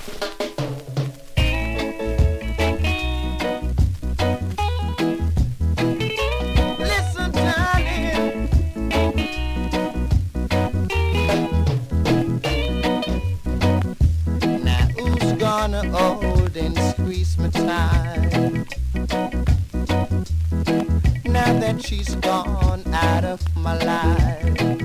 Listen, darling, now who's gonna hold and squeeze me tight? Now that she's gone out of my life,